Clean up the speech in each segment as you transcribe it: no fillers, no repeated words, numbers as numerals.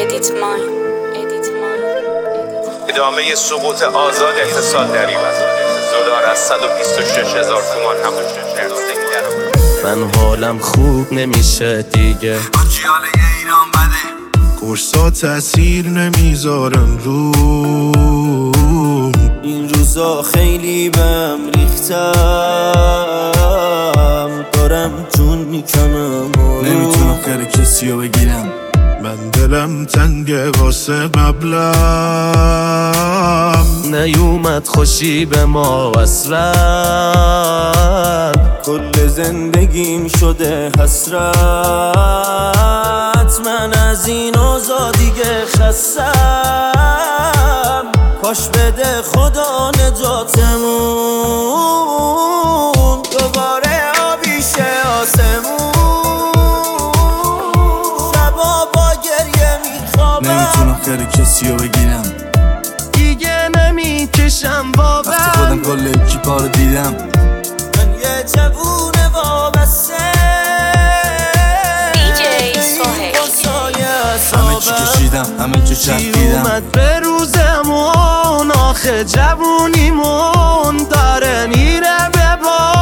ادامه سقوط آزاد اقتصاد در ایران. دلار از 126,000 تومان هم من حالم خوب نمیشه دیگه، حال ایران بده، کورسا تأثیر نمیذارن رو این روزا خیلی بهم ریختم، دارم جون میکنم نمیتونم خیر کسی رو بگیرم. من دلم تنگه واسه قبلم، نیومد خوشی به ما اصلا، کل زندگیم شده حسرت، من از این اوضاع دیگه خستم، کاش بده خدا نجاتمون، دوباره آبی شه آسمون، شبا با گریه میخوابم، نمیتونم خیر کسی رو بگیرم، دیگه نمیکشم بابم، وقتی خودم کل اکیپا رو دیدم، من یه جوون وابسته همه چی کشیدم، همه چی چرخیدم، اومد به روزمون، آخه جوونیمون داره میره به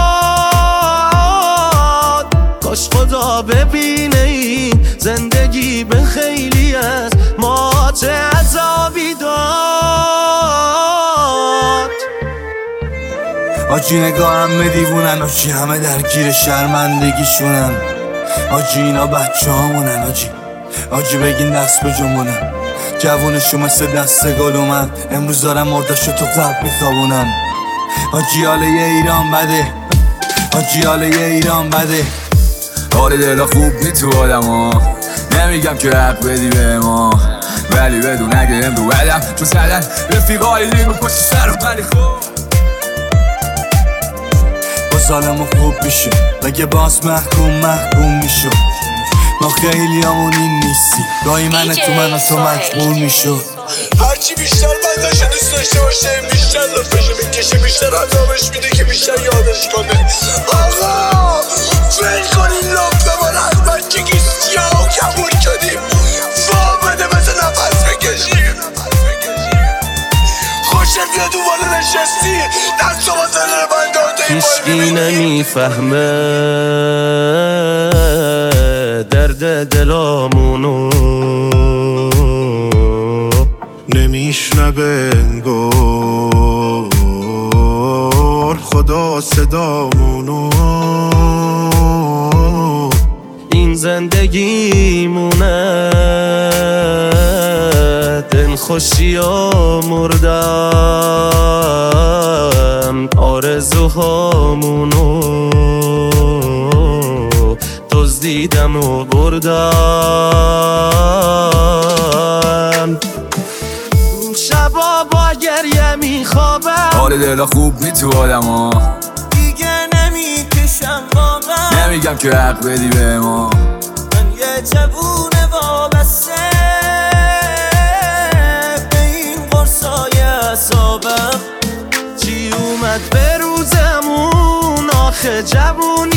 باد، کاش خدا ببینه این زندگی به خیلی از ما چه عذابی داد. آجی نگاهم به دیوونن، آجی همه درگیر شرمندگیشونن، آجی اینا بچه هامونن، آجی بگین دست به جمونن، جوونشو مثل دست گل اومد، امروز دارم مرداشو تو قلب میخوابونن، آجی حال ایران بده، آجی حال ایران بده، حال دلا خوب نی تو آدم ها، نمیگم که حق بدی به ما، ولی بدون اگه امرو بدم چون سدن رفیقای لیمو پشت سرم، ولی خوب با سالمو خوب میشه، بگه باز محکوم میشو، ما خیلی همون این نیستی، گاهی من تو من تو مجبور میشو، هرچی بیشتر بنداشو دوست داشته باشه، این بیشتر لطفشو میکشه، بیشتر عذابش میده که بیشتر یادش کنه. آقا فیل کنین لب بمان از بچگی سیاه و کبول شدیم، فا بده مثل نفس بکشیم، خوشت بیاد دوباره نشستی دست و بازن رو بنداده، هیچکی نمیفهمه درد دلامونو، نمیشنوه انگار خدا صدامونو، این زندگیمونه دل خوشی و مردم، آرزوهامونو دزدیدم و بردم، شبا با گریه میخوابم، حال دلا خوب نی تو آدم ها، دیگه نمیکشم واقعا، نمیگم که حق بدی به ما، من یه جوون وابسته به این قرصای اعصابم، چی اومد به روزمون، آخه جوون